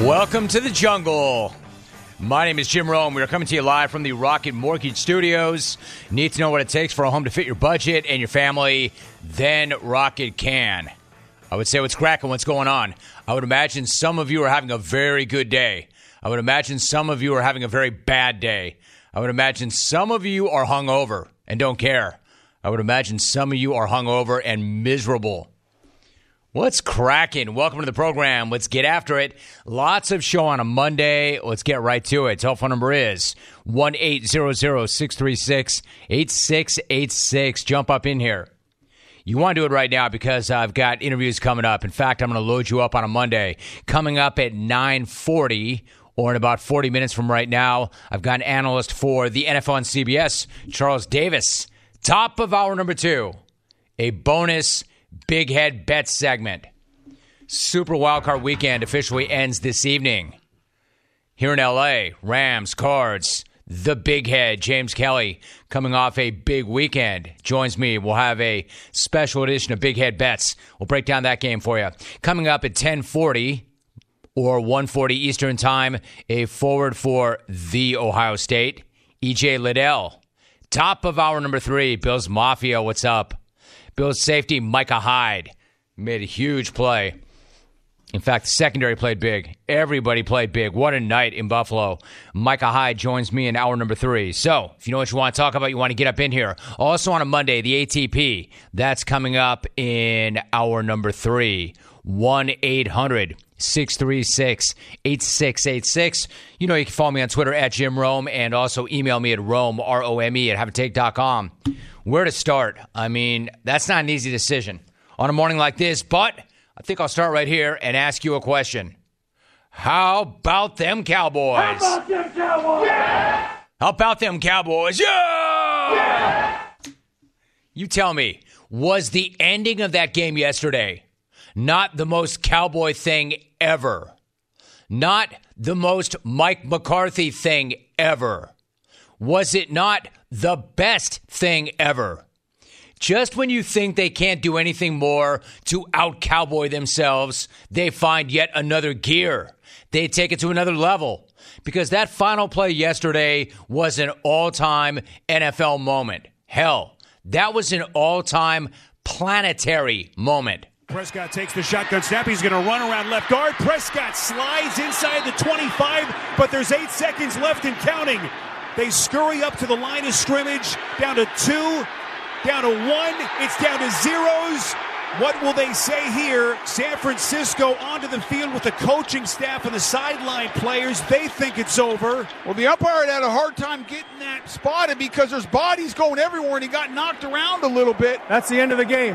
Welcome to the jungle. My name is Jim Rome. We are coming to you live from the Rocket Mortgage Studios. Need to know what it takes for a home to fit your budget and your family? Then Rocket can. I would say what's cracking, what's going on. I would imagine some of you are having a very good day. I would imagine some of you are having a very bad day. I would imagine some of you are hungover and don't care. I would imagine some of you are hungover and miserable. What's cracking? Welcome to the program. Let's get after it. Lots of show on a Monday. Let's get right to it. Telephone number is 1-800-636-8686. Jump up in here. You want to do it right now because I've got interviews coming up. In fact, I'm going to load you up on a Monday. Coming up at 9:40 or in about 40 minutes from right now, I've got an analyst for the NFL on CBS, Charles Davis. Top of hour number 2, a bonus Big Head Bet segment. Super Wildcard Weekend officially ends this evening. Here in L.A., Rams, Cards, the Big Head, James Kelly, coming off a big weekend, joins me. We'll have a special edition of Big Head Bets. We'll break down that game for you. Coming up at 10:40 or 1:40 Eastern Time, a forward for the Ohio State, E.J. Liddell. Top of hour number 3, Bills Mafia, what's up? Bills safety Micah Hyde made a huge play. In fact, the secondary played big. Everybody played big. What a night in Buffalo. Micah Hyde joins me in hour number 3. So, if you know what you want to talk about, you want to get up in here. Also on a Monday, the ATP. That's coming up in hour number 3. 1-800-636-8686. You know you can follow me on Twitter at Jim Rome and also email me at Rome, R-O-M-E, at haveatake.com. Where to start? I mean, that's not an easy decision on a morning like this, but I think I'll start right here and ask you a question. How about them Cowboys? How about them Cowboys? Yeah! How about them Cowboys? Yeah! Yeah! You tell me, was the ending of that game yesterday not the most Cowboy thing ever? Not the most Mike McCarthy thing ever? Was it not the best thing ever? Just when you think they can't do anything more to out-Cowboy themselves, they find yet another gear. They take it to another level. Because that final play yesterday was an all-time NFL moment. Hell, that was an all-time planetary moment. Prescott takes the shotgun snap. He's going to run around left guard. Prescott slides inside the 25, but there's 8 seconds left and counting. They scurry up to the line of scrimmage, down to 2, down to 1. It's down to zeros. What will they say here? San Francisco onto the field with the coaching staff and the sideline players. They think it's over. Well, the umpire had a hard time getting that spotted because there's bodies going everywhere, and he got knocked around a little bit. That's the end of the game.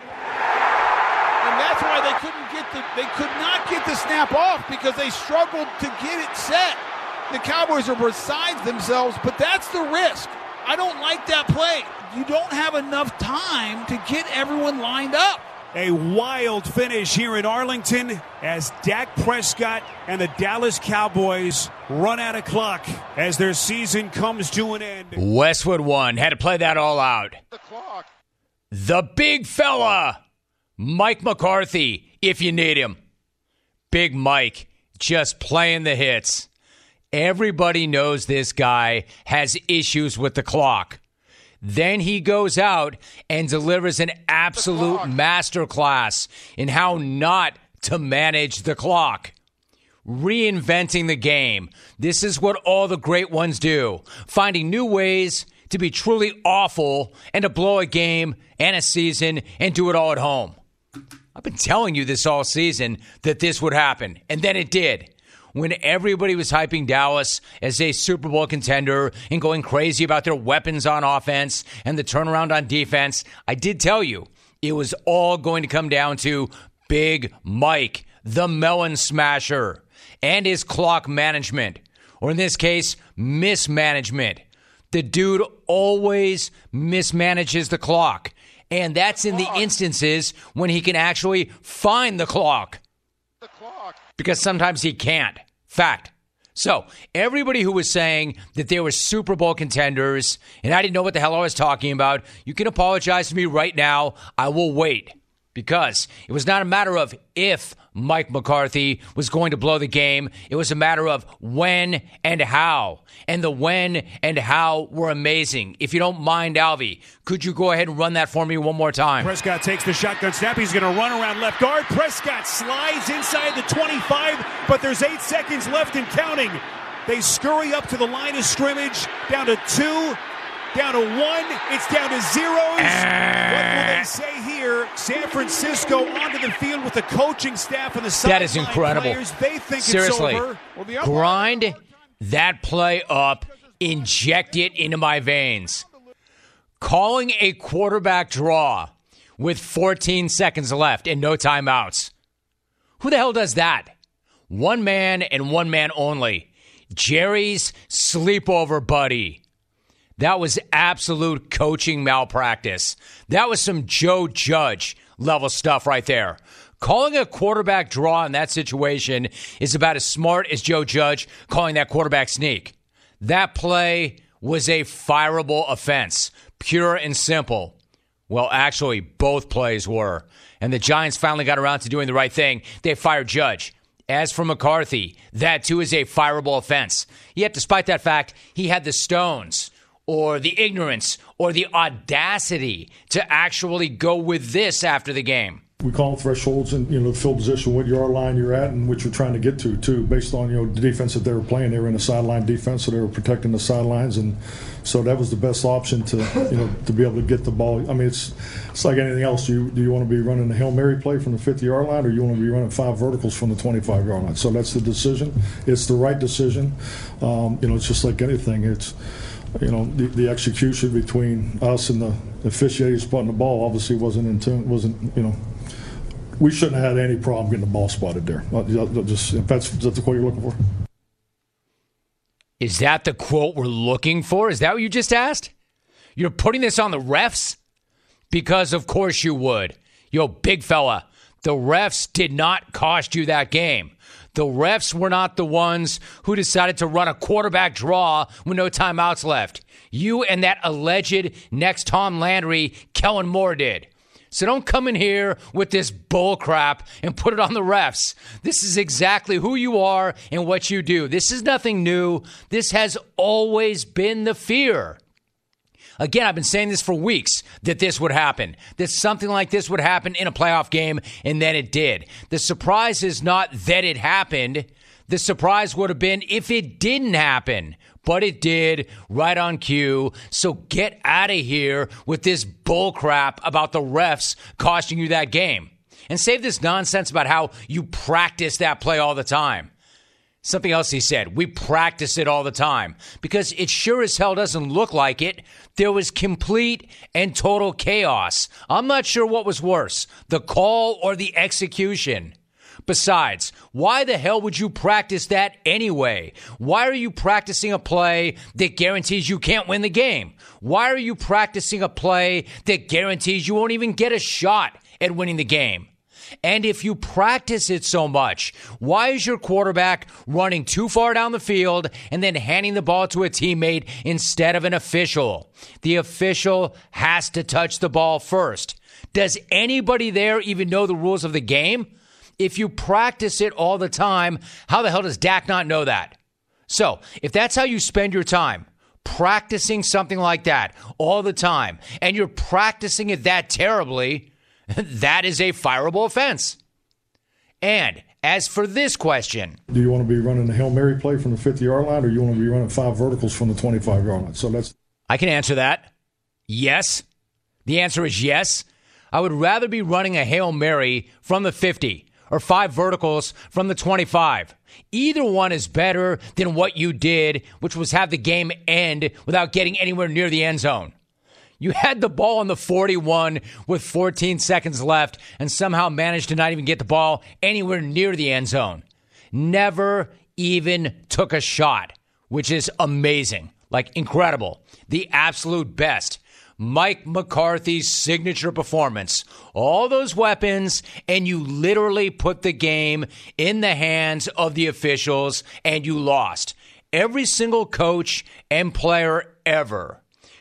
And that's why they could not get the snap off because they struggled to get it set. The Cowboys are beside themselves, but that's the risk. I don't like that play. You don't have enough time to get everyone lined up. A wild finish here in Arlington as Dak Prescott and the Dallas Cowboys run out of clock as their season comes to an end. Westwood won. Had to play that all out. The clock. The big fella, Mike McCarthy, if you need him. Big Mike, just playing the hits. Everybody knows this guy has issues with the clock. Then he goes out and delivers an absolute masterclass in how not to manage the clock. Reinventing the game. This is what all the great ones do. Finding new ways to be truly awful and to blow a game and a season and do it all at home. I've been telling you this all season that this would happen, and then it did. When everybody was hyping Dallas as a Super Bowl contender and going crazy about their weapons on offense and the turnaround on defense, I did tell you it was all going to come down to Big Mike, the melon smasher, and his clock management, or in this case, mismanagement. The dude always mismanages the clock, and that's in the instances when he can actually find the clock. Because sometimes he can't. Fact. So, everybody who was saying that they were Super Bowl contenders and I didn't know what the hell I was talking about, you can apologize to me right now. I will wait. because it was not a matter of if Mike McCarthy was going to blow the game. It was a matter of when and how. And the when and how were amazing. If you don't mind, Alvy, could you go ahead and run that for me one more time? Prescott takes the shotgun snap. He's going to run around left guard. Prescott slides inside the 25, but there's 8 seconds left and counting. They scurry up to the line of scrimmage, down to 2. Down to 1, it's down to zeros. What will they say here? San Francisco onto the field with the coaching staff and the sideline. That is incredible. Players. They think seriously, it's over. Grind that play up, inject it into my veins. Calling a quarterback draw with 14 seconds left and no timeouts. Who the hell does that? One man and one man only. Jerry's sleepover buddy. That was absolute coaching malpractice. That was some Joe Judge level stuff right there. Calling a quarterback draw in that situation is about as smart as Joe Judge calling that quarterback sneak. That play was a fireable offense, pure and simple. Well, actually, both plays were. And the Giants finally got around to doing the right thing. They fired Judge. As for McCarthy, that too is a fireable offense. Yet, despite that fact, he had the stones or the ignorance or the audacity to actually go with this after the game. We call them thresholds and, the field position, what yard line you're at and what you're trying to get to, too, based on, the defense that they were playing. They were in a sideline defense, so they were protecting the sidelines. And so that was the best option to, to be able to get the ball. I mean, it's like anything else. Do you want to be running a Hail Mary play from the 50-yard line, or you want to be running 5 verticals from the 25-yard line? So that's the decision. It's the right decision. It's just like anything. It's, the execution between us and the officiating spotting the ball obviously wasn't, we shouldn't have had any problem getting the ball spotted there. If that's the quote you're looking for. Is that the quote we're looking for? Is that what you just asked? You're putting this on the refs? Because of course you would. Yo, big fella, the refs did not cost you that game. The refs were not the ones who decided to run a quarterback draw with no timeouts left. You and that alleged next Tom Landry, Kellen Moore did. So don't come in here with this bull crap and put it on the refs. This is exactly who you are and what you do. This is nothing new. This has always been the fear. Again, I've been saying this for weeks, that this would happen, that something like this would happen in a playoff game, and then it did. The surprise is not that it happened. The surprise would have been if it didn't happen. But it did, right on cue. So get out of here with this bull crap about the refs costing you that game. And save this nonsense about how you practice that play all the time. Something else he said, we practice it all the time. Because it sure as hell doesn't look like it. There was complete and total chaos. I'm not sure what was worse, the call or the execution. Besides, why the hell would you practice that anyway? Why are you practicing a play that guarantees you can't win the game? Why are you practicing a play that guarantees you won't even get a shot at winning the game? And if you practice it so much, why is your quarterback running too far down the field and then handing the ball to a teammate instead of an official? The official has to touch the ball first. Does anybody there even know the rules of the game? If you practice it all the time, how the hell does Dak not know that? So, if that's how you spend your time, practicing something like that all the time, and you're practicing it that terribly, that is a fireable offense. And as for this question, do you want to be running a Hail Mary play from the 50-yard line, or you want to be running 5 verticals from the 25-yard line? So that's. I can answer that. Yes. The answer is yes. I would rather be running a Hail Mary from the 50 or 5 verticals from the 25. Either one is better than what you did, which was have the game end without getting anywhere near the end zone. You had the ball on the 41 with 14 seconds left and somehow managed to not even get the ball anywhere near the end zone. Never even took a shot, which is amazing, like incredible, the absolute best. Mike McCarthy's signature performance, all those weapons, and you literally put the game in the hands of the officials and you lost. Every single coach and player ever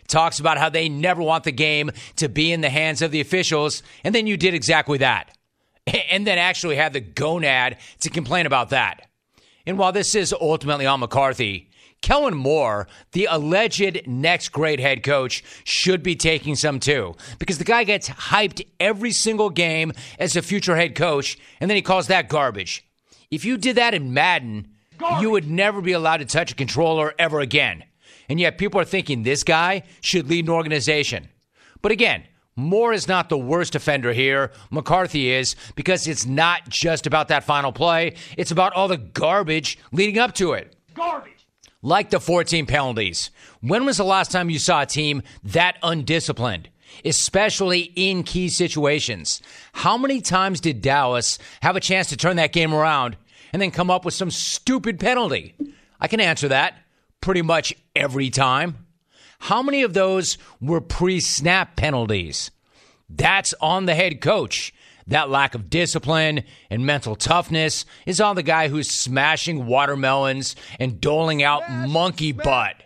talks about how they never want the game to be in the hands of the officials, and then you did exactly that. And then actually had the gonad to complain about that. And while this is ultimately on McCarthy, Kellen Moore, the alleged next great head coach, should be taking some too. Because the guy gets hyped every single game as a future head coach, and then he calls that garbage. If you did that in Madden, you would never be allowed to touch a controller ever again. And yet people are thinking this guy should lead an organization. But again, Moore is not the worst offender here. McCarthy is, because it's not just about that final play. It's about all the garbage leading up to it. Garbage. Like the 14 penalties. When was the last time you saw a team that undisciplined, especially in key situations? How many times did Dallas have a chance to turn that game around and then come up with some stupid penalty? I can answer that pretty much every time. How many of those were pre-snap penalties? That's on the head coach. That lack of discipline and mental toughness is on the guy who's smashing watermelons and doling out monkey butt.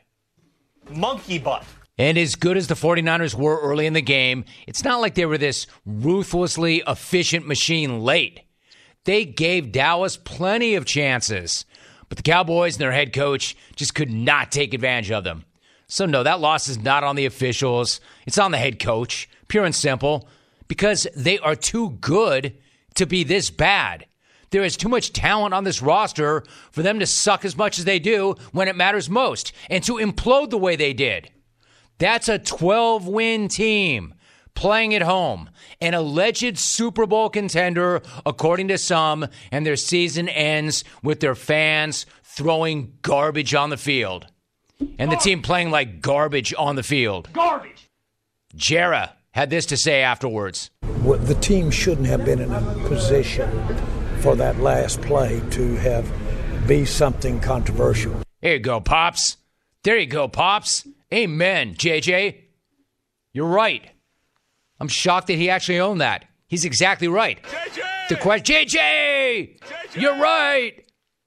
Monkey butt. And as good as the 49ers were early in the game, it's not like they were this ruthlessly efficient machine late. They gave Dallas plenty of chances, but the Cowboys and their head coach just could not take advantage of them. So no, that loss is not on the officials. It's on the head coach, pure and simple, because they are too good to be this bad. There is too much talent on this roster for them to suck as much as they do when it matters most and to implode the way they did. That's a 12-win team playing at home, an alleged Super Bowl contender, according to some, and their season ends with their fans throwing garbage on the field. And the team playing like garbage on the field. Garbage. Jera had this to say afterwards. The team shouldn't have been in a position for that last play to be something controversial. There you go, Pops. There you go, Pops. Amen, JJ. You're right. I'm shocked that he actually owned that. He's exactly right. JJ! The question, JJ! You're right.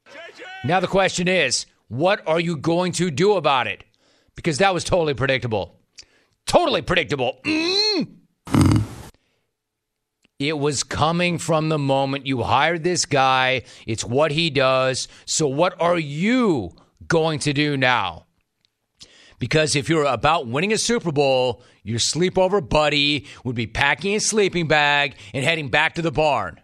Now the question is, what are you going to do about it? Because that was totally predictable. Totally predictable. It was coming from the moment you hired this guy. It's what he does. So what are you going to do now? Because if you're about winning a Super Bowl, your sleepover buddy would be packing his sleeping bag and heading back to the barn.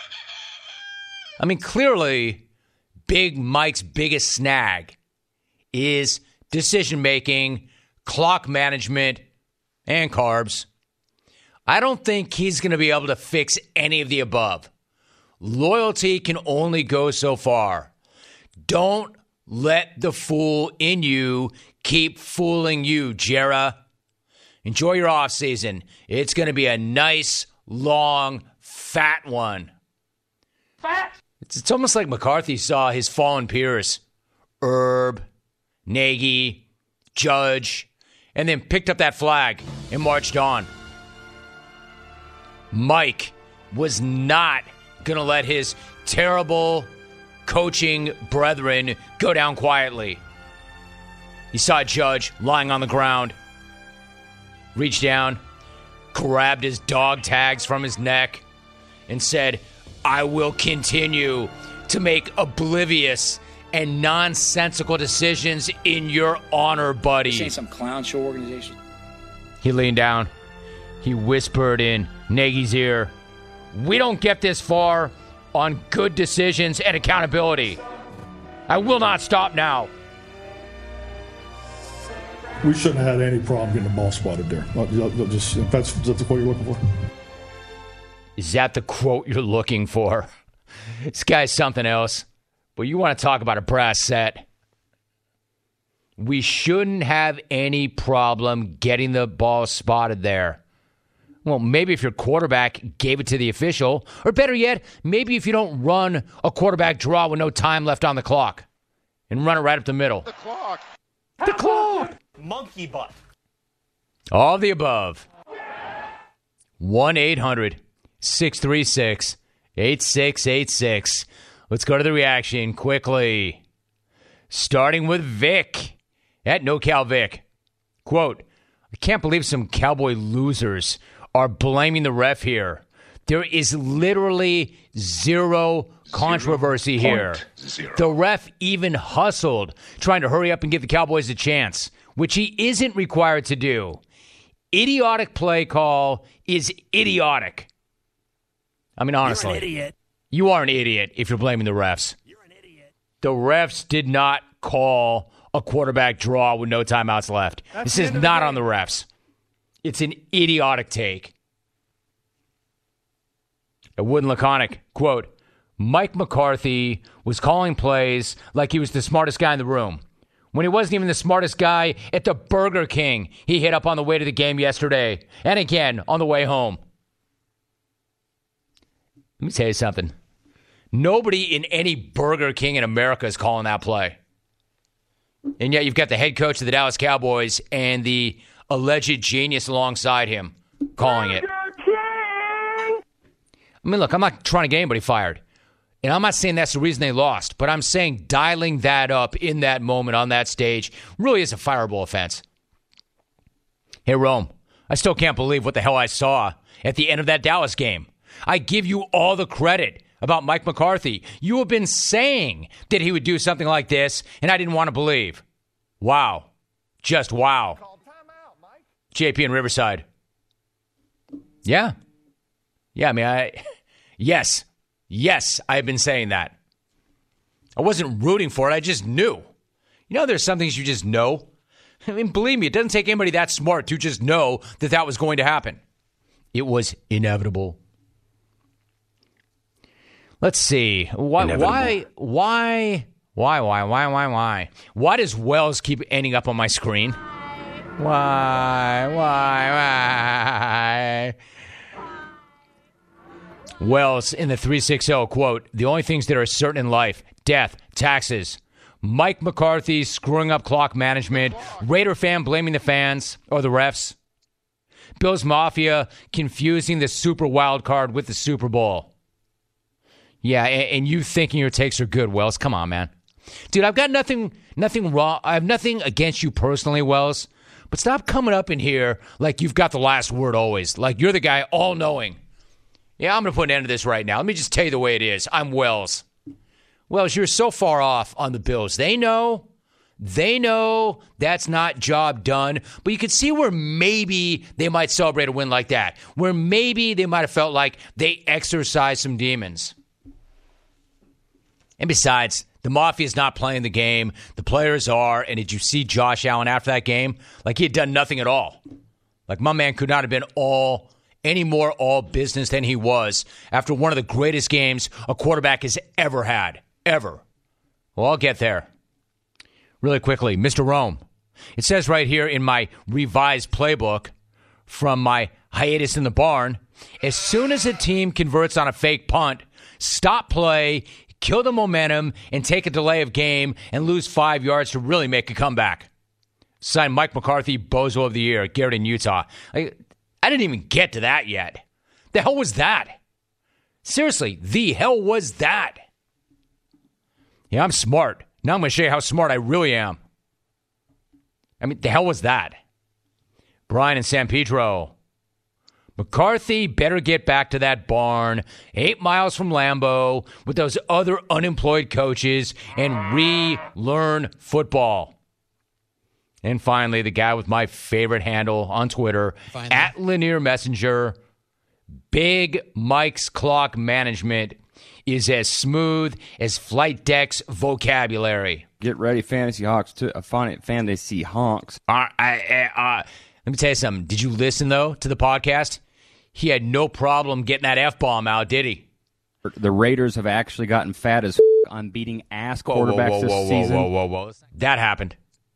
I mean, clearly, Big Mike's biggest snag is decision-making, clock management, and carbs. I don't think he's going to be able to fix any of the above. Loyalty can only go so far. Don't let the fool in you keep fooling you, Jera. Enjoy your offseason. It's going to be a nice, long, fat one. Fat. It's almost like McCarthy saw his fallen peers, Herb, Nagy, Judge, and then picked up that flag and marched on. Mike was not going to let his terrible coaching brethren go down quietly. He saw Judge lying on the ground, reached down, grabbed his dog tags from his neck, and said, I will continue to make oblivious and nonsensical decisions in your honor, buddy. This ain't some clown show organization. He leaned down. He whispered in Nagy's ear, we don't get this far on good decisions and accountability. I will not stop now. We shouldn't have had any problem getting the ball spotted there. If that's the quote you're looking for. Is that the quote you're looking for? This guy's something else. But you want to talk about a brass set. We shouldn't have any problem getting the ball spotted there. Well, maybe if your quarterback gave it to the official, or better yet, maybe if you don't run a quarterback draw with no time left on the clock and run it right up the middle. The clock. The clock! Monkey butt. All the above. 1-800-636-8686. Let's go to the reaction quickly. Starting with Vic at NoCal Vic. Quote, I can't believe some Cowboy losers are blaming the ref here. There is literally zero controversy here. The ref even hustled, trying to hurry up and give the Cowboys a chance, which he isn't required to do. Idiotic play call is idiotic. I mean, honestly. You're an idiot. You are an idiot if you're blaming the refs. You're an idiot. The refs did not call a quarterback draw with no timeouts left. This is not on the refs. It's an idiotic take. A Wooden Laconic, quote, Mike McCarthy was calling plays like he was the smartest guy in the room, when he wasn't even the smartest guy at the Burger King he hit up on the way to the game yesterday, and again on the way home. Let me tell you something. Nobody in any Burger King in America is calling that play. And yet you've got the head coach of the Dallas Cowboys and the alleged genius alongside him calling it. I mean, look, I'm not trying to get anybody fired. And I'm not saying that's the reason they lost, but I'm saying dialing that up in that moment on that stage really is a fireable offense. Hey, Rome, I still can't believe what the hell I saw at the end of that Dallas game. I give you all the credit about Mike McCarthy. You have been saying that he would do something like this, and I didn't want to believe. Wow. Just wow. JP in Riverside. Yeah. Yeah, I mean, yes, I've been saying that. I wasn't rooting for it. I just knew. You know, there's some things you just know. I mean, believe me, it doesn't take anybody that smart to just know that that was going to happen. It was inevitable. Let's see. Why does Wells keep ending up on my screen? Why? Wells in the 360, quote, the only things that are certain in life, death, taxes. Mike McCarthy screwing up clock management. Raider fan blaming the fans or the refs. Bills Mafia confusing the Super Wild Card with the Super Bowl. Yeah, and you thinking your takes are good, Wells. Come on, man. Dude, I've got nothing wrong. I have nothing against you personally, Wells. But stop coming up in here like you've got the last word always. Like you're the guy all-knowing. Yeah, I'm going to put an end to this right now. Let me just tell you the way it is. I'm Wells. Wells, you're so far off on the Bills. They know that's not job done. But you could see where maybe they might celebrate a win like that. Where maybe they might have felt like they exorcised some demons. And besides, the Mafia's not playing the game. The players are. And did you see Josh Allen after that game? Like he had done nothing at all. Like my man could not have been any more all business than he was after one of the greatest games a quarterback has ever had. Ever. Well, I'll get there. Really quickly, Mr. Rome. It says right here in my revised playbook from my hiatus in the barn, as soon as a team converts on a fake punt, stop play, kill the momentum, and take a delay of game and lose 5 yards to really make a comeback. Signed Mike McCarthy, Bozo of the Year, Garrett in Utah. I didn't even get to that yet. The hell was that? Seriously, the hell was that? Yeah, I'm smart. Now I'm going to show you how smart I really am. I mean, the hell was that? Brian in San Pedro. McCarthy better get back to that barn 8 miles from Lambeau with those other unemployed coaches and relearn football. And finally, the guy with my favorite handle on Twitter, at Lanier Messenger, Big Mike's clock management is as smooth as Flight Deck's vocabulary. Get ready, Fantasy Hawks. Fantasy Honks. Let me tell you something. Did you listen, though, to the podcast? He had no problem getting that F-bomb out, did he? The Raiders have actually gotten fat as on beating ass quarterbacks this season. Whoa. That happened.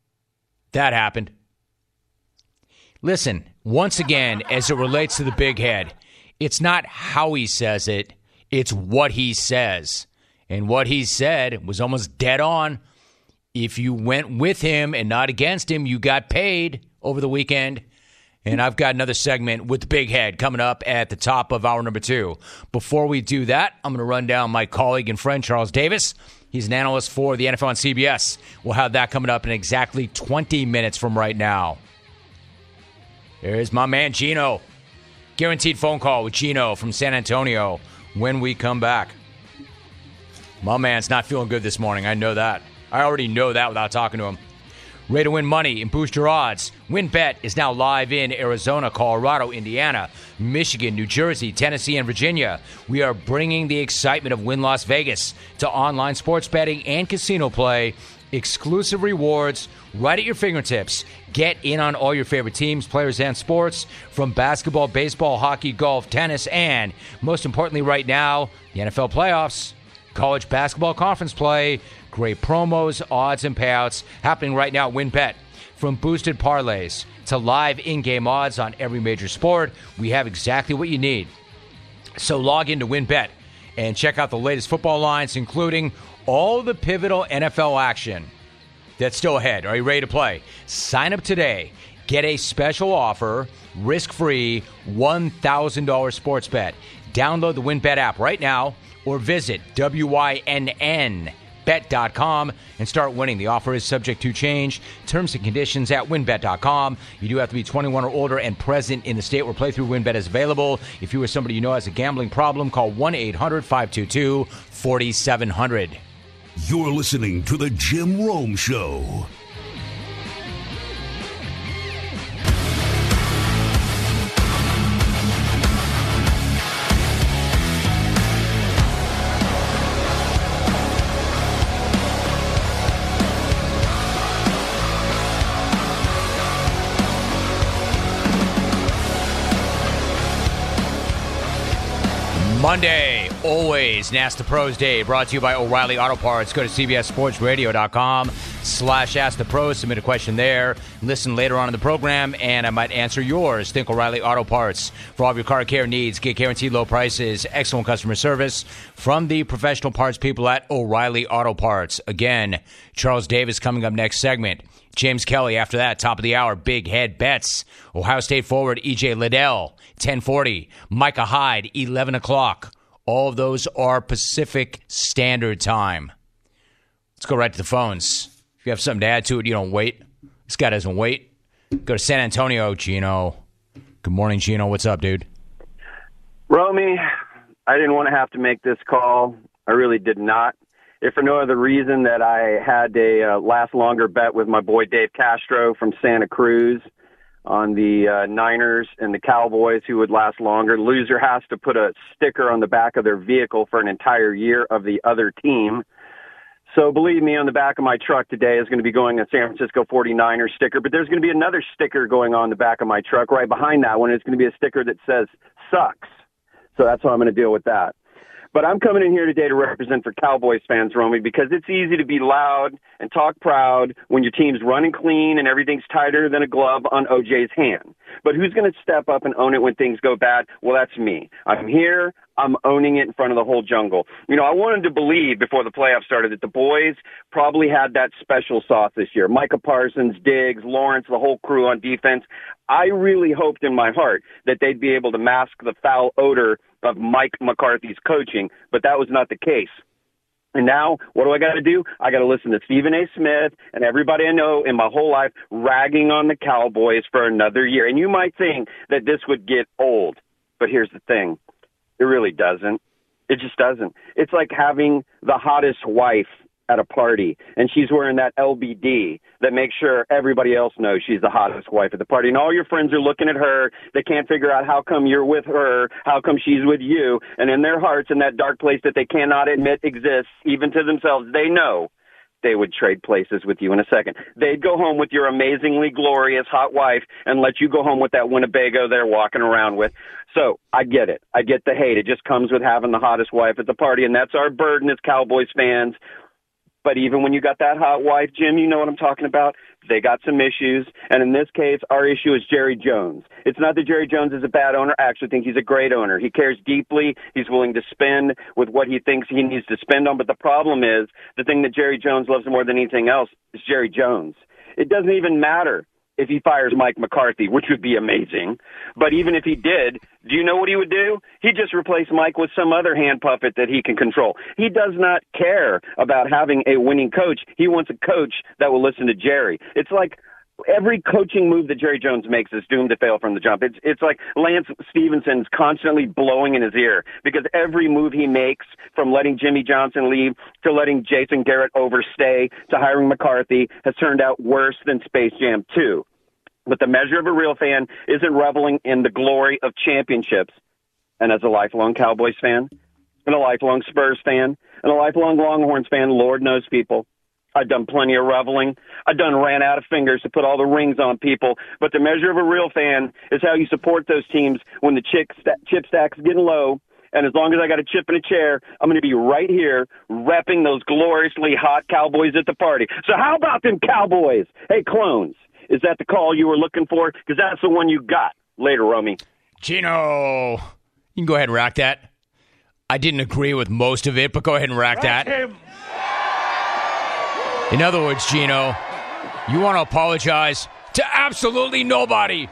Listen, once again, as it relates to the big head, it's not how he says it, it's what he says. And what he said was almost dead on. If you went with him and not against him, you got paid over the weekend. And I've got another segment with the big head coming up at the top of hour number 2. Before we do that, I'm going to run down my colleague and friend, Charles Davis. He's an analyst for the NFL on CBS. We'll have that coming up in exactly 20 minutes from right now. There's my man Gino. Guaranteed phone call with Gino from San Antonio when we come back. My man's not feeling good this morning. I know that. I already know that without talking to him. Ready to win money and boost your odds? WynnBET is now live in Arizona, Colorado, Indiana, Michigan, New Jersey, Tennessee, and Virginia. We are bringing the excitement of Wynn Las Vegas to online sports betting and casino play. Exclusive rewards right at your fingertips. Get in on all your favorite teams, players, and sports from basketball, baseball, hockey, golf, tennis, and most importantly right now, the NFL playoffs, college basketball conference play. Great promos, odds, and payouts happening right now at WynnBET. From boosted parlays to live in-game odds on every major sport, we have exactly what you need. So log into WynnBET and check out the latest football lines, including all the pivotal NFL action that's still ahead. Are you ready to play? Sign up today. Get a special offer, risk-free, $1,000 sports bet. Download the WynnBET app right now or visit WYNNBet.com and start winning. The offer is subject to change. Terms and conditions at WynnBET.com. You do have to be 21 or older and present in the state where playthrough WynnBET is available. If you or somebody you know has a gambling problem, call 1-800-522-4700. You're listening to The Jim Rome Show. Monday, always Ask the Pros Day, brought to you by O'Reilly Auto Parts. Go to CBSSportsRadio.com/Ask the Pros. Submit a question there. Listen later on in the program, and I might answer yours. Think O'Reilly Auto Parts. For all of your car care needs, get guaranteed low prices, excellent customer service from the professional parts people at O'Reilly Auto Parts. Again, Charles Davis coming up next segment. James Kelly after that, top of the hour, big head bets. Ohio State forward E.J. Liddell, 10:40. Micah Hyde, 11 o'clock. All of those are Pacific Standard Time. Let's go right to the phones. If you have something to add to it, you don't wait. This guy doesn't wait. Go to San Antonio, Gino. Good morning, Gino. What's up, dude? Romy, I didn't want to have to make this call. I really did not. If for no other reason that I had a last longer bet with my boy Dave Castro from Santa Cruz on the Niners and the Cowboys, who would last longer. Loser has to put a sticker on the back of their vehicle for an entire year of the other team. So believe me, on the back of my truck today is going to be going a San Francisco 49ers sticker, but there's going to be another sticker going on the back of my truck right behind that one. It's going to be a sticker that says sucks. So that's how I'm going to deal with that. But I'm coming in here today to represent for Cowboys fans, Romy, because it's easy to be loud and talk proud when your team's running clean and everything's tighter than a glove on OJ's hand. But who's going to step up and own it when things go bad? Well, that's me. I'm here. I'm owning it in front of the whole jungle. You know, I wanted to believe before the playoffs started that the boys probably had that special sauce this year. Micah Parsons, Diggs, Lawrence, the whole crew on defense. I really hoped in my heart that they'd be able to mask the foul odor of Mike McCarthy's coaching, but that was not the case. And now, what do I got to do? I got to listen to Stephen A. Smith and everybody I know in my whole life ragging on the Cowboys for another year. And you might think that this would get old, but here's the thing. It really doesn't. It just doesn't. It's like having the hottest wife at a party, and she's wearing that LBD that makes sure everybody else knows she's the hottest wife at the party. And all your friends are looking at her. They can't figure out how come you're with her, how come she's with you. And in their hearts, in that dark place that they cannot admit exists, even to themselves, they know they would trade places with you in a second. They'd go home with your amazingly glorious hot wife and let you go home with that Winnebago they're walking around with. So I get it. I get the hate. It just comes with having the hottest wife at the party, and that's our burden as Cowboys fans. But even when you got that hot wife, Jim, you know what I'm talking about. They got some issues. And in this case, our issue is Jerry Jones. It's not that Jerry Jones is a bad owner. I actually think he's a great owner. He cares deeply. He's willing to spend with what he thinks he needs to spend on. But the problem is, the thing that Jerry Jones loves more than anything else is Jerry Jones. It doesn't even matter if he fires Mike McCarthy, which would be amazing. But even if he did, do you know what he would do? He'd just replace Mike with some other hand puppet that he can control. He does not care about having a winning coach. He wants a coach that will listen to Jerry. It's like every coaching move that Jerry Jones makes is doomed to fail from the jump. It's like Lance Stevenson's constantly blowing in his ear because every move he makes, from letting Jimmy Johnson leave to letting Jason Garrett overstay to hiring McCarthy, has turned out worse than Space Jam 2. But the measure of a real fan isn't reveling in the glory of championships. And as a lifelong Cowboys fan, and a lifelong Spurs fan, and a lifelong Longhorns fan, Lord knows people, I've done plenty of reveling. I've ran out of fingers to put all the rings on people. But the measure of a real fan is how you support those teams when the chip stack's getting low. And as long as I got a chip in a chair, I'm going to be right here repping those gloriously hot Cowboys at the party. So how about them Cowboys? Hey, clones, is that the call you were looking for? Because that's the one you got. Later, Romy. Gino, you can go ahead and rack that. I didn't agree with most of it, but go ahead and rack that. Him. In other words, Gino, you want to apologize to absolutely nobody.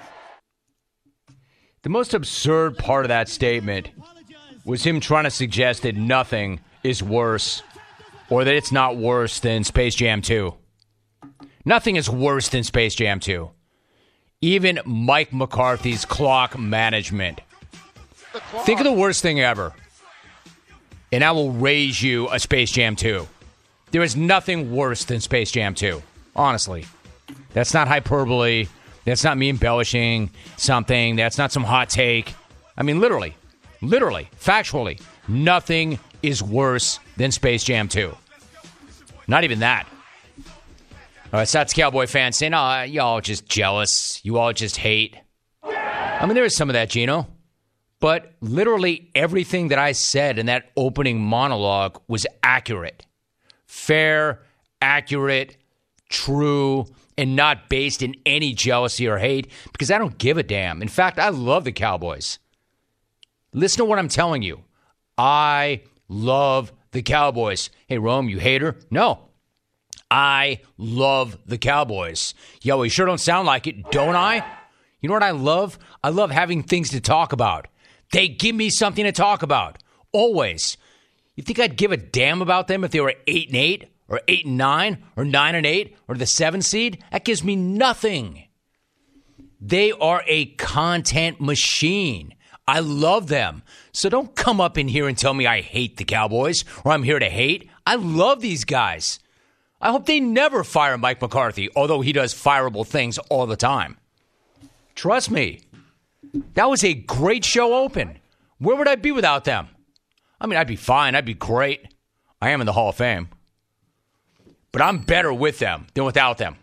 The most absurd part of that statement was him trying to suggest that nothing is worse or that it's not worse than Space Jam 2. Nothing is worse than Space Jam 2. Even Mike McCarthy's clock management. Think of the worst thing ever, and I will raise you a Space Jam 2. There is nothing worse than Space Jam 2, honestly. That's not hyperbole. That's not me embellishing something. That's not some hot take. I mean, literally, factually, nothing is worse than Space Jam 2. Not even that. All right, so that's Cowboy fans saying, oh, y'all just jealous. You all just hate. I mean, there is some of that, Gino. But literally everything that I said in that opening monologue was accurate. Fair, accurate, true, and not based in any jealousy or hate because I don't give a damn. In fact, I love the Cowboys. Listen to what I'm telling you. I love the Cowboys. Hey, Rome, you hater? No. I love the Cowboys. Yo, we sure don't sound like it, don't I? You know what I love? I love having things to talk about. They give me something to talk about. Always. You think I'd give a damn about them if they were 8-8 or 8-9 or 9-8 or the 7 seed? That gives me nothing. They are a content machine. I love them. So don't come up in here and tell me I hate the Cowboys or I'm here to hate. I love these guys. I hope they never fire Mike McCarthy, although he does fireable things all the time. Trust me. That was a great show open. Where would I be without them? I mean, I'd be fine. I'd be great. I am in the Hall of Fame. But I'm better with them than without them.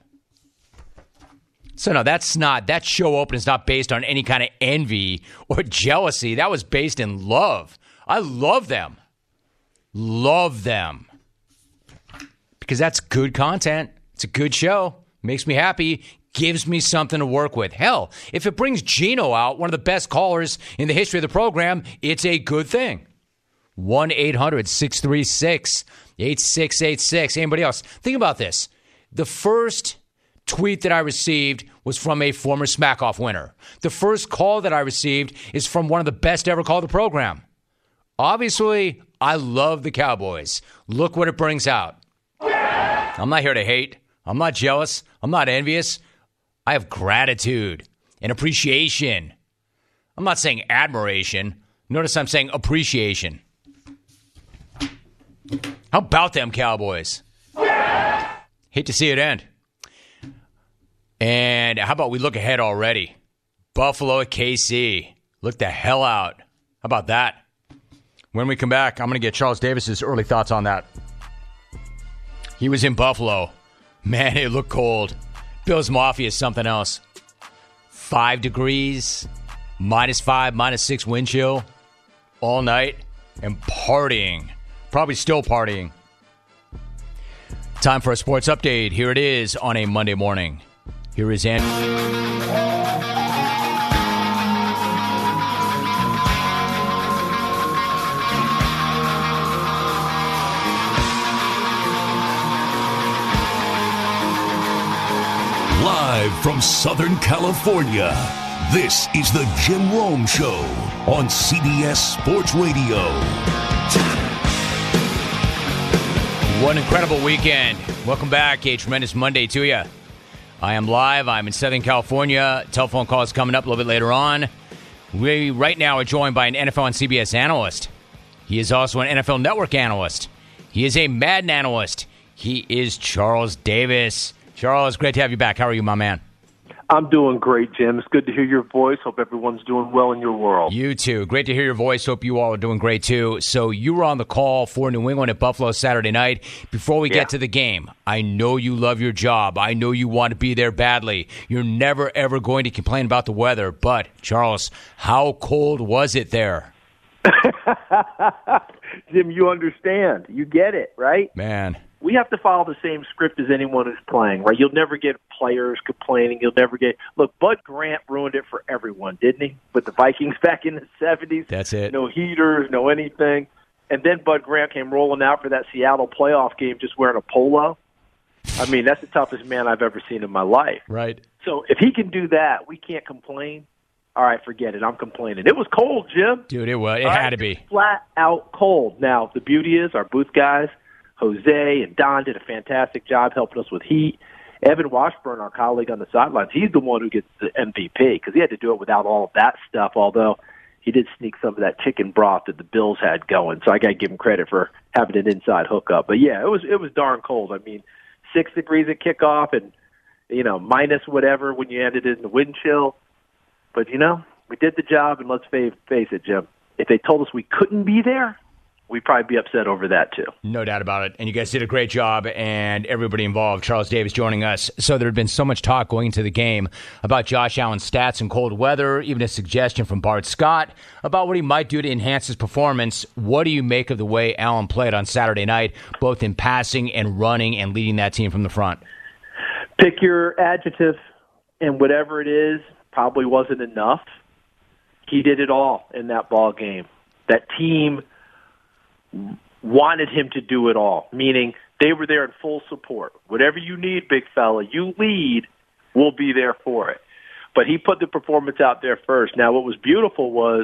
So, no, that show open is not based on any kind of envy or jealousy. That was based in love. I love them. Love them. Because that's good content. It's a good show. Makes me happy. Gives me something to work with. Hell, if it brings Gino out, one of the best callers in the history of the program, it's a good thing. 1-800-636-8686. Anybody else? Think about this. The first tweet that I received was from a former Smack Off winner. The first call that I received is from one of the best ever called the program. Obviously, I love the Cowboys. Look what it brings out. I'm not here to hate. I'm not jealous. I'm not envious. I have gratitude and appreciation. I'm not saying admiration. Notice I'm saying appreciation. How about them Cowboys? Hate to see it end. And how about we look ahead already? Buffalo at KC. Look the hell out. How about that? When we come back, I'm going to get Charles Davis's early thoughts on that. He was in Buffalo. Man, it looked cold. Bills Mafia is something else. 5 degrees, -5, -6 wind chill all night, and partying. Probably still partying. Time for a sports update. Here it is on a Monday morning. Here is Andrew. Live from Southern California, this is the Jim Rome Show on CBS Sports Radio. What an incredible weekend. Welcome back. A tremendous Monday to you. I am live. I'm in Southern California. Telephone call is coming up a little bit later on. We right now are joined by an NFL and CBS analyst. He is also an NFL Network analyst. He is a Madden analyst. He is Charles Davis. Charles, great to have you back. How are you, my man? I'm doing great, Jim. It's good to hear your voice. Hope everyone's doing well in your world. You too. Great to hear your voice. Hope you all are doing great too. So you were on the call for New England at Buffalo Saturday night. Before we get to the game, I know you love your job. I know you want to be there badly. You're never, ever going to complain about the weather. But, Charles, how cold was it there? Jim, you understand. You get it, right? Man. We have to follow the same script as anyone who's playing, right? You'll never get players complaining. You'll never get – look, Bud Grant ruined it for everyone, didn't he? With the Vikings back in the 70s. That's it. No heaters, no anything. And then Bud Grant came rolling out for that Seattle playoff game just wearing a polo. I mean, that's the toughest man I've ever seen in my life. Right. So if he can do that, we can't complain. All right, forget it. I'm complaining. It was cold, Jim. Dude, it was. It had to be. Flat out cold. Now, the beauty is our booth guys – Jose and Don did a fantastic job helping us with heat. Evan Washburn, our colleague on the sidelines, he's the one who gets the MVP because he had to do it without all of that stuff, although he did sneak some of that chicken broth that the Bills had going. So I got to give him credit for having an inside hookup. But, yeah, it was darn cold. I mean, 6 degrees at kickoff and, minus whatever when you ended in the wind chill. But, we did the job, and let's face it, Jim. If they told us we couldn't be there, we'd probably be upset over that, too. No doubt about it. And you guys did a great job, and everybody involved. Charles Davis joining us. So there had been so much talk going into the game about Josh Allen's stats in cold weather, even a suggestion from Bart Scott about what he might do to enhance his performance. What do you make of the way Allen played on Saturday night, both in passing and running and leading that team from the front? Pick your adjective, and whatever it is probably wasn't enough. He did it all in that ball game. That team wanted him to do it all, meaning they were there in full support. Whatever you need, big fella, you lead, we'll be there for it. But he put the performance out there first. Now, what was beautiful was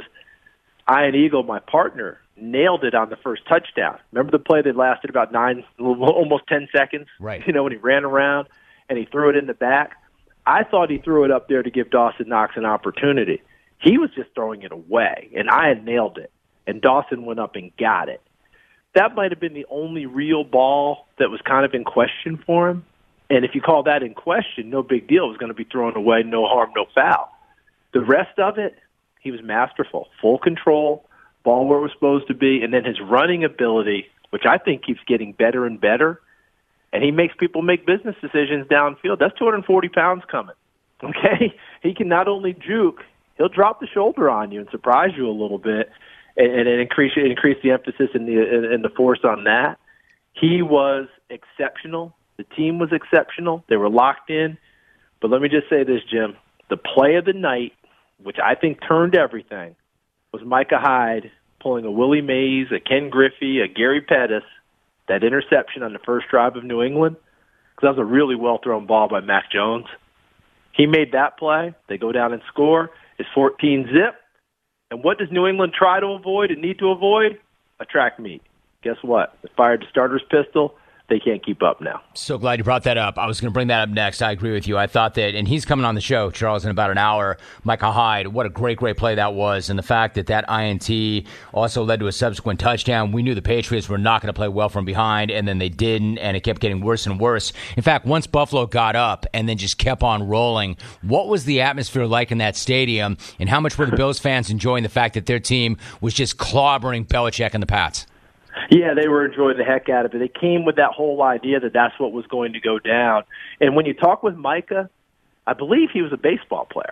Ian Eagle, my partner, nailed it on the first touchdown. Remember the play that lasted about almost 10 seconds? Right. When he ran around and he threw it in the back. I thought he threw it up there to give Dawson Knox an opportunity. He was just throwing it away, and Ian nailed it. And Dawson went up and got it. That might have been the only real ball that was kind of in question for him. And if you call that in question, no big deal. It was going to be thrown away, no harm, no foul. The rest of it, he was masterful. Full control, ball where it was supposed to be, and then his running ability, which I think keeps getting better and better. And he makes people make business decisions downfield. That's 240 pounds coming, okay? He can not only juke, he'll drop the shoulder on you and surprise you a little bit. And increase the emphasis and the force on that. He was exceptional. The team was exceptional. They were locked in. But let me just say this, Jim. The play of the night, which I think turned everything, was Micah Hyde pulling a Willie Mays, a Ken Griffey, a Gary Pettis, that interception on the first drive of New England, because that was a really well-thrown ball by Mac Jones. He made that play. They go down and score. It's 14-zip. And what does New England try to avoid and need to avoid? A track meet. Guess what? They fired the starter's pistol. They can't keep up now. So glad you brought that up. I was going to bring that up next. I agree with you. I thought that, and he's coming on the show, Charles, in about an hour. Micah Hyde, what a great play that was. And the fact that INT also led to a subsequent touchdown. We knew the Patriots were not going to play well from behind, and then they didn't, and it kept getting worse and worse. In fact, once Buffalo got up and then just kept on rolling, what was the atmosphere like in that stadium, and how much were the Bills fans enjoying the fact that their team was just clobbering Belichick and the Pats? Yeah, they were enjoying the heck out of it. They came with that whole idea that that's what was going to go down. And when you talk with Micah, I believe he was a baseball player,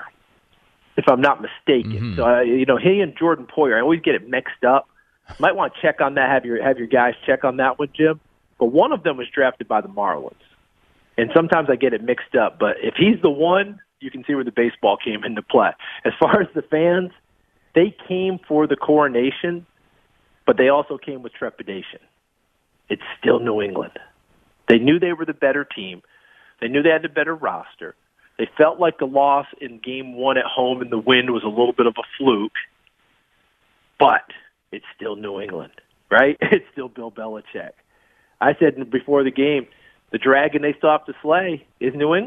if I'm not mistaken. Mm-hmm. So, he and Jordan Poyer, I always get it mixed up. Might want to check on that, have your guys check on that one, Jim. But one of them was drafted by the Marlins. And sometimes I get it mixed up. But if he's the one, you can see where the baseball came into play. As far as the fans, they came for the coronation, but they also came with trepidation. It's still New England. They knew they were the better team. They knew they had the better roster. They felt like the loss in Game 1 at home in the wind was a little bit of a fluke, but it's still New England, right? It's still Bill Belichick. I said before the game, the dragon they still have to slay is New England.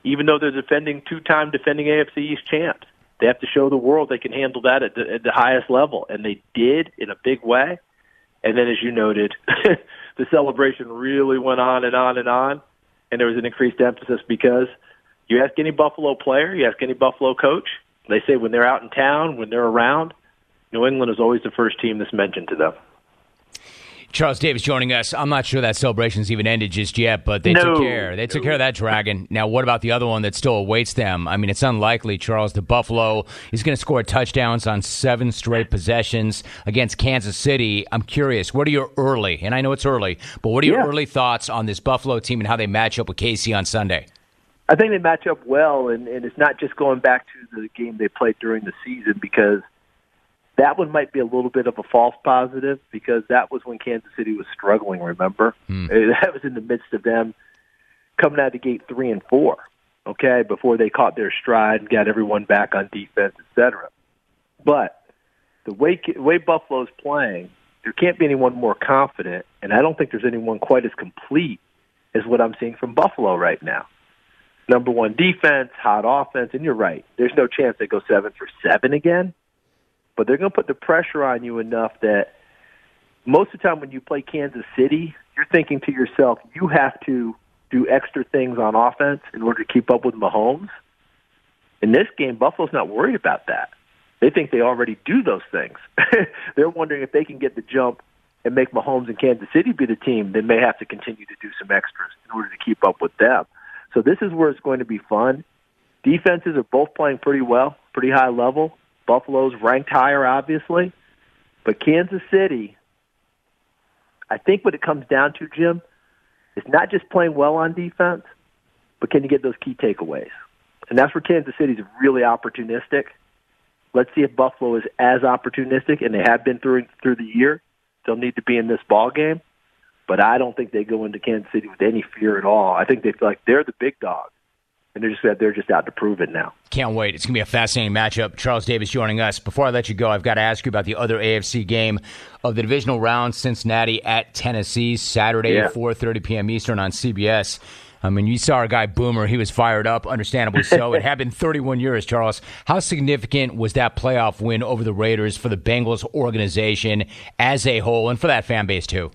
even though they're two-time defending AFC East champs. They have to show the world they can handle that at the highest level, and they did in a big way. And then, as you noted, the celebration really went on and on and on, and there was an increased emphasis because you ask any Buffalo player, you ask any Buffalo coach, they say when they're out in town, when they're around, New England is always the first team that's mentioned to them. Charles Davis joining us. I'm not sure that celebration's even ended just yet, but they took care. They took care of that dragon. Now, what about the other one that still awaits them? I mean, it's unlikely, Charles, that Buffalo is going to score touchdowns on 7 straight possessions against Kansas City. I'm curious, what are your early, and I know it's early, but what are your early thoughts on this Buffalo team and how they match up with KC on Sunday? I think they match up well, and it's not just going back to the game they played during the season, because that one might be a little bit of a false positive, because that was when Kansas City was struggling, remember? That was in the midst of them coming out of the gate 3-4, okay, before they caught their stride and got everyone back on defense, etc. But the way Buffalo's playing, there can't be anyone more confident, and I don't think there's anyone quite as complete as what I'm seeing from Buffalo right now. Number one defense, hot offense, and you're right. There's no chance they go 7 for 7 again. But they're going to put the pressure on you enough that most of the time when you play Kansas City, you're thinking to yourself, you have to do extra things on offense in order to keep up with Mahomes. In this game, Buffalo's not worried about that. They think they already do those things. They're wondering if they can get the jump and make Mahomes and Kansas City be the team, they may have to continue to do some extras in order to keep up with them. So this is where it's going to be fun. Defenses are both playing pretty well, pretty high level. Buffalo's ranked higher, obviously. But Kansas City, I think what it comes down to, Jim, is not just playing well on defense, but can you get those key takeaways? And that's where Kansas City's really opportunistic. Let's see if Buffalo is as opportunistic, and they have been through the year. They'll need to be in this ball game. But I don't think they go into Kansas City with any fear at all. I think they feel like they're the big dog. And they're just out to prove it now. Can't wait. It's going to be a fascinating matchup. Charles Davis joining us. Before I let you go, I've got to ask you about the other AFC game of the divisional round, Cincinnati at Tennessee, Saturday at 4:30 p.m. Eastern on CBS. I mean, you saw our guy Boomer. He was fired up, understandably so. It had been 31 years, Charles. How significant was that playoff win over the Raiders for the Bengals organization as a whole and for that fan base, too?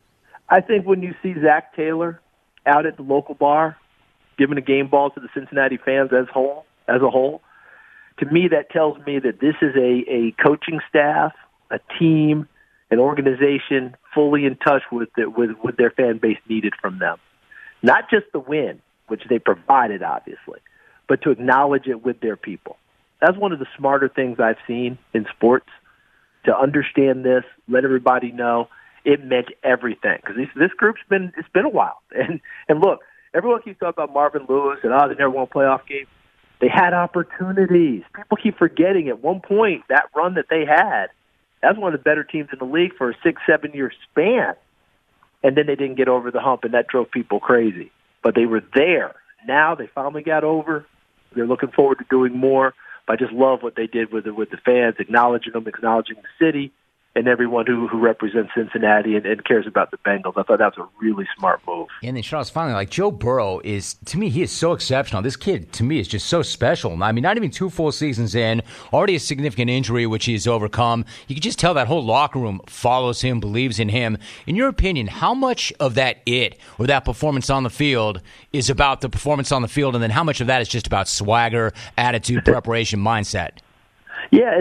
I think when you see Zach Taylor out at the local bar, giving a game ball to the Cincinnati fans as a whole, to me that tells me that this is a coaching staff, a team, an organization fully in touch with their fan base needed from them. Not just the win, which they provided, obviously, but to acknowledge it with their people. That's one of the smarter things I've seen in sports, to understand this, let everybody know it meant everything. Because this group's been a while. And look, everyone keeps talking about Marvin Lewis and, they never won a playoff game. They had opportunities. People keep forgetting at one point that run that they had, that's one of the better teams in the league for a 6-7 year span. And then they didn't get over the hump, and that drove people crazy. But they were there. Now they finally got over. They're looking forward to doing more. But I just love what they did with the fans, acknowledging them, acknowledging the city, and everyone who represents Cincinnati and cares about the Bengals. I thought that was a really smart move. And then, Charles, finally, Joe Burrow is, to me, he is so exceptional. This kid, to me, is just so special. I mean, not even 2 full seasons in, already a significant injury, which he's overcome. You can just tell that whole locker room follows him, believes in him. In your opinion, how much of that or that performance on the field is about the performance on the field, and then how much of that is just about swagger, attitude, preparation, mindset? Yeah,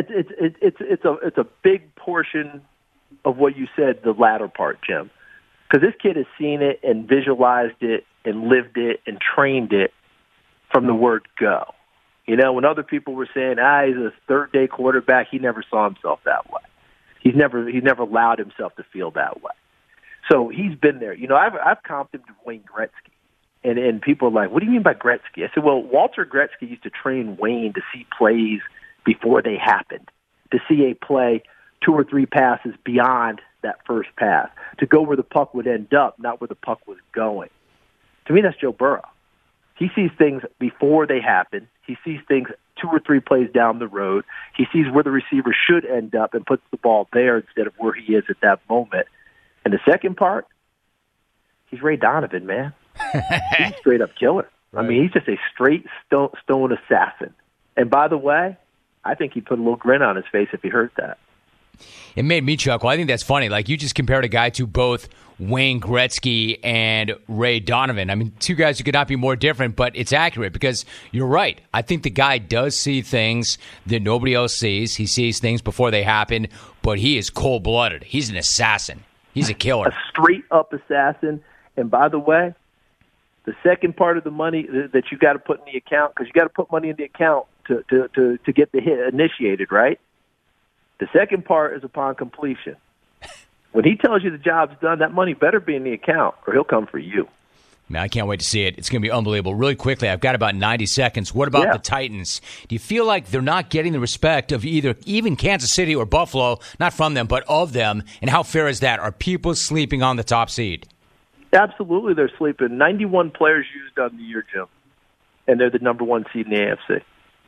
it's a big portion of what you said, the latter part, Jim. Because this kid has seen it and visualized it and lived it and trained it from the word go. You know, when other people were saying, he's a third-day quarterback, he never saw himself that way. He's never allowed himself to feel that way. So he's been there. You know, I've comped him to Wayne Gretzky. And people are like, what do you mean by Gretzky? I said, well, Walter Gretzky used to train Wayne to see plays before they happened, to see a play 2 or 3 passes beyond that first pass, to go where the puck would end up, not where the puck was going. To me, that's Joe Burrow. He sees things before they happen. He sees things 2 or 3 plays down the road. He sees where the receiver should end up and puts the ball there instead of where he is at that moment. And the second part, he's Ray Donovan, man. He's a straight-up killer. I mean, he's just a straight stone assassin. And by the way, I think he'd put a little grin on his face if he heard that. It made me chuckle. I think that's funny. Like, you just compared a guy to both Wayne Gretzky and Ray Donovan. I mean, two guys who could not be more different, but it's accurate because you're right. I think the guy does see things that nobody else sees. He sees things before they happen, but he is cold-blooded. He's an assassin. He's a killer. A straight-up assassin. And by the way, the second part of the money that you got to put in the account, because you got to put money in the account to get the hit initiated, right? The second part is upon completion. When he tells you the job's done, that money better be in the account or he'll come for you. Man, I can't wait to see it. It's going to be unbelievable. Really quickly, I've got about 90 seconds. What about the Titans? Do you feel like they're not getting the respect of even Kansas City or Buffalo, not from them, but of them? And how fair is that? Are people sleeping on the top seed? Absolutely, they're sleeping. 91 players used on the year, Jim, and they're the number one seed in the AFC.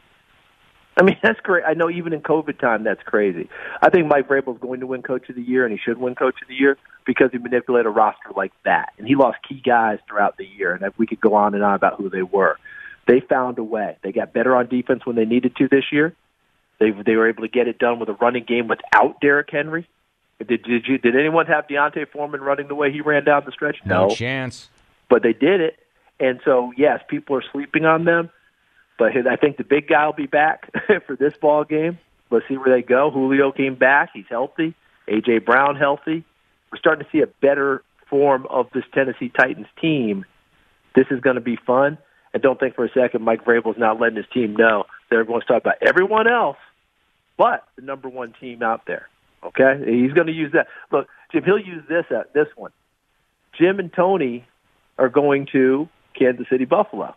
I mean, that's great. I know even in COVID time, that's crazy. I think Mike Vrabel is going to win Coach of the Year, and he should win Coach of the Year because he manipulated a roster like that. And he lost key guys throughout the year, and we could go on and on about who they were. They found a way. They got better on defense when they needed to this year. They were able to get it done with a running game without Derrick Henry. Did anyone have Deontay Foreman running the way he ran down the stretch? No chance. But they did it. And so, yes, people are sleeping on them. But I think the big guy will be back for this ball game. Let's see where they go. Julio came back. He's healthy. A.J. Brown healthy. We're starting to see a better form of this Tennessee Titans team. This is going to be fun. And don't think for a second Mike Vrabel's not letting his team know they're going to talk about everyone else but the number one team out there. Okay? He's going to use that. Look, Jim, he'll use this one. Jim and Tony are going to Kansas City, Buffalo.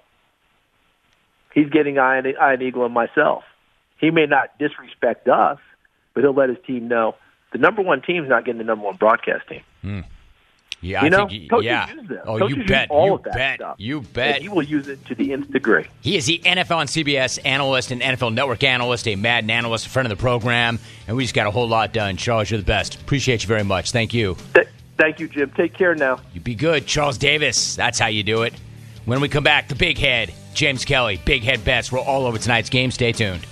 He's getting Ian Eagle and myself. He may not disrespect us, but he'll let his team know the number one team's not getting the number one broadcast team. Yeah, you know, coaches use them. Oh, coaches you bet. Use all you of that bet. Stuff. You bet. And he will use it to the nth degree. He is the NFL on CBS analyst and NFL Network analyst, a Madden analyst, a friend of the program, and we just got a whole lot done. Charles, you're the best. Appreciate you very much. Thank you. Thank you, Jim. Take care now. You be good. Charles Davis, that's how you do it. When we come back, the Big Head, James Kelly, Big Head Bets. We're all over tonight's game. Stay tuned.